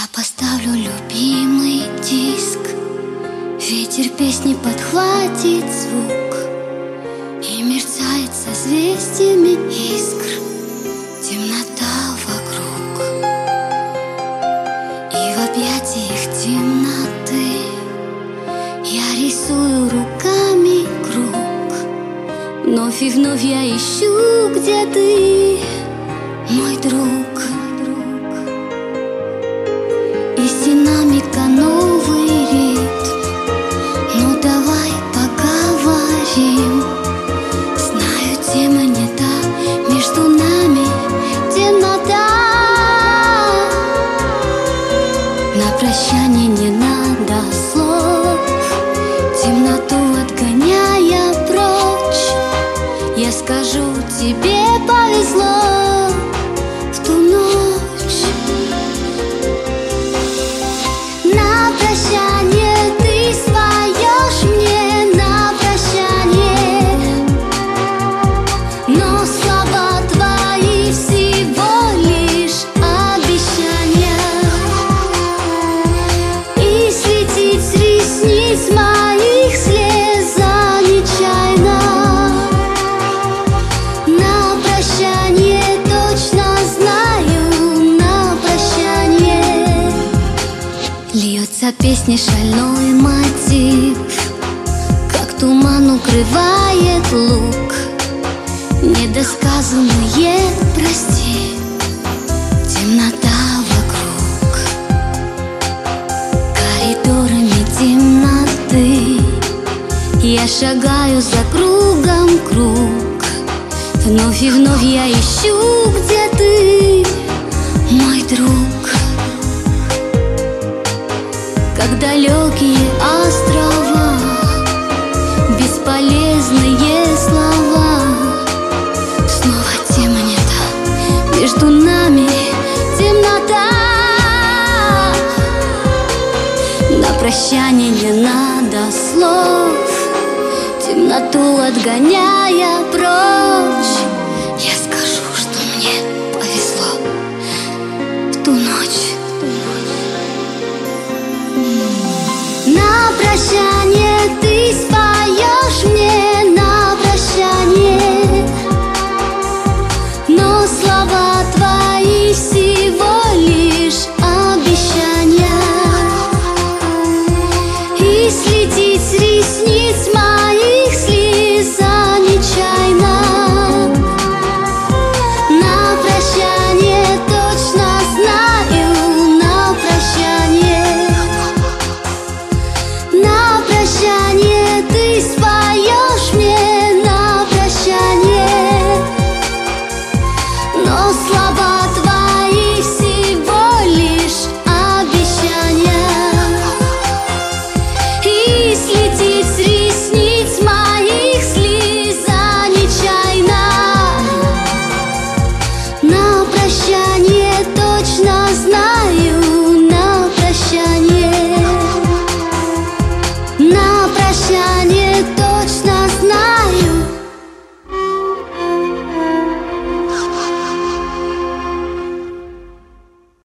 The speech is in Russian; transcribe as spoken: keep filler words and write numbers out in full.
поставлю любимый диск, ветер песни подхватит звук, и мерцает созвездиями искр темнота вокруг. И в объятиях темноты я рисую руками круг. Вновь и вновь я ищу, где ты, мой друг. Из динамика новый ритм, ну давай поговорим. Знаю, тема не та, между нами темнота. На прощание не надо слов, темноту отгоняя прочь. Я скажу, тебе повезло в ту ночь. На прощание ты споешь мне, на прощание, но слова твои всего лишь обещания. И светить с ресниц моих слеза нечаянно. На прощание точно знаю, на прощание льется песня, шальной мотив, как туман укрывает луг. Недосказанное прости, темнота вокруг. Коридорами темноты я шагаю за кругом круг. Вновь и вновь я ищу, где ты, мой друг. Как далекие острова, бесполезные слова. Снова тема не та, между нами темнота. На прощание не надо слов, темноту отгоняя прочь. Я скажу, что мне повезло в ту ночь. На прощание